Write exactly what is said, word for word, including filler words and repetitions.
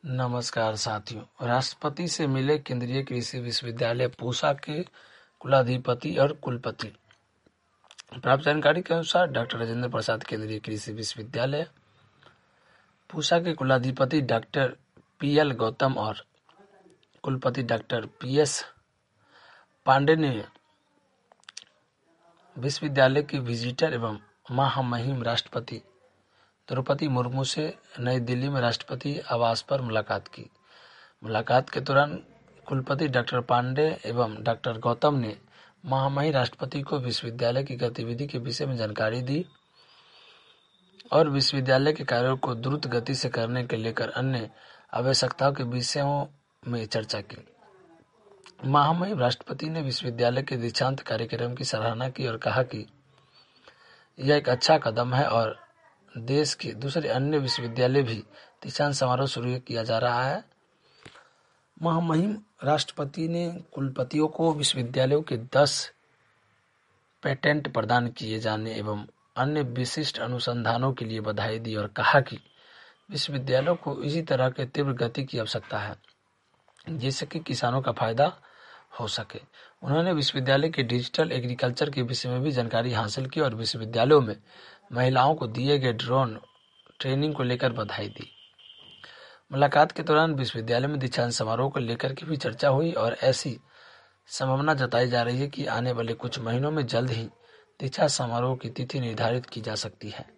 नमस्कार साथियों, राष्ट्रपति से मिले केंद्रीय कृषि विश्वविद्यालय पूसा के कुलाधिपति और कुलपति। प्राप्त जानकारी के अनुसार डॉक्टर राजेंद्र प्रसाद केंद्रीय कृषि विश्वविद्यालय पूसा के कुलाधिपति डॉक्टर पी एल गौतम और कुलपति डॉक्टर पी एस पांडे ने विश्वविद्यालय के विजिटर एवं महामहिम राष्ट्रपति द्रौपदी मुर्मू से नई दिल्ली में राष्ट्रपति आवास पर मुलाकात की। मुलाकात के दौरान कुलपति डॉक्टर पांडे एवं डॉक्टर गौतम ने महामहिम राष्ट्रपति को विश्वविद्यालय की गतिविधि के विषय में जानकारी दी और विश्वविद्यालय के कार्यों को द्रुत गति से करने के लेकर अन्य आवश्यकताओं के विषयों में चर्चा की। महामहिम राष्ट्रपति ने विश्वविद्यालय के दीक्षांत कार्यक्रम की सराहना की और कहा कि यह एक अच्छा कदम है और देश के दूसरे अन्य विश्वविद्यालय भी दीक्षांत समारोह शुरू किया जा रहा है। महामहिम राष्ट्रपति ने कुलपतियों को विश्वविद्यालयों के दस पेटेंट प्रदान किए जाने एवं अन्य विशिष्ट अनुसंधानों के लिए बधाई दी और कहा कि विश्वविद्यालयों को इसी तरह के तीव्र गति की आवश्यकता है जिससे कि किसानों का फायदा हो सके। उन्होंने विश्वविद्यालय के डिजिटल एग्रीकल्चर के विषय में भी जानकारी हासिल की और विश्वविद्यालयों में महिलाओं को दिए गए ड्रोन ट्रेनिंग को लेकर बधाई दी। मुलाकात के दौरान विश्वविद्यालय में दीक्षांत समारोह को लेकर की भी चर्चा हुई और ऐसी संभावना जताई जा रही है कि आने वाले कुछ महीनों में जल्द ही दीक्षांत समारोह की तिथि निर्धारित की जा सकती है।